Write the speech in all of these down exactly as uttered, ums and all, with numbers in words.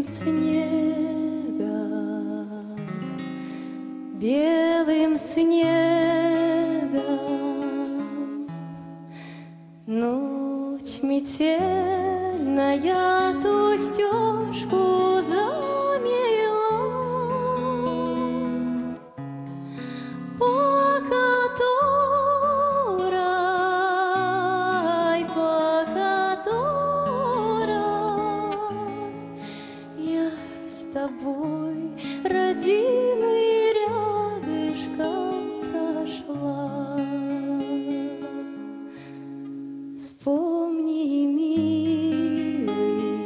белым снегом, белым снегом. Ночь метельная ту стежку замела, по которой, по которой я с тобой, родимый, рядышком прошла. Вспомни, милый,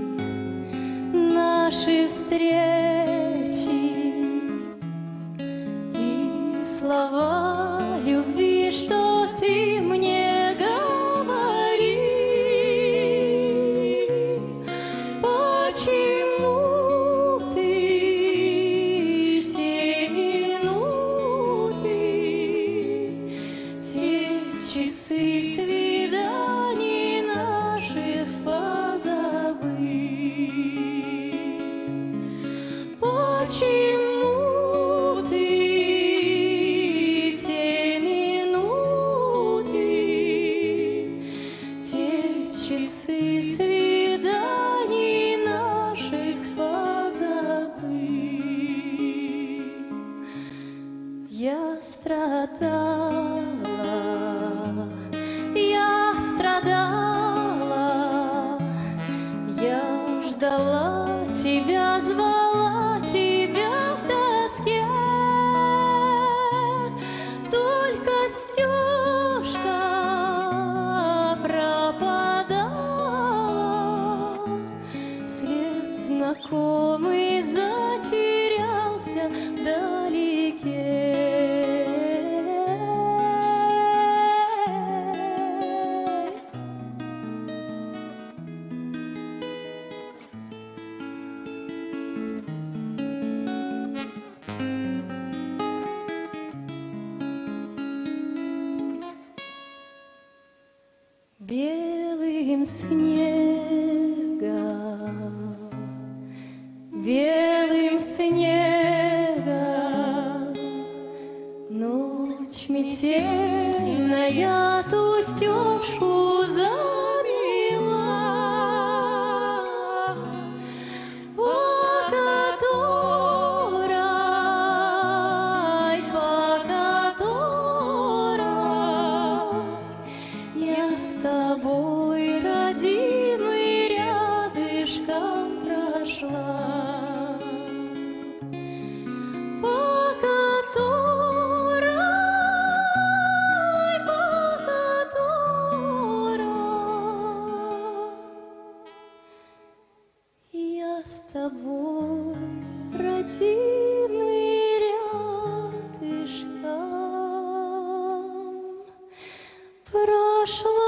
наши встречи и слова любви, что ты мне говорил. Почему ты те минуты, те часы свиданий наших позабыл? Почему ты те минуты, те часы свиданий наших позабыл? Я страдала, я страдала, я ждала тебя, звала тебя в тоске. Только стежка пропадала, свет знакомый затерялся вдалеке. Белым снегом, белым снегом, ночь метельная ту стежку замела, по которой, по которой я с тобой, родимый, рядышком прошла. По которой, по которой я с тобой, родимый, рядышком прошла.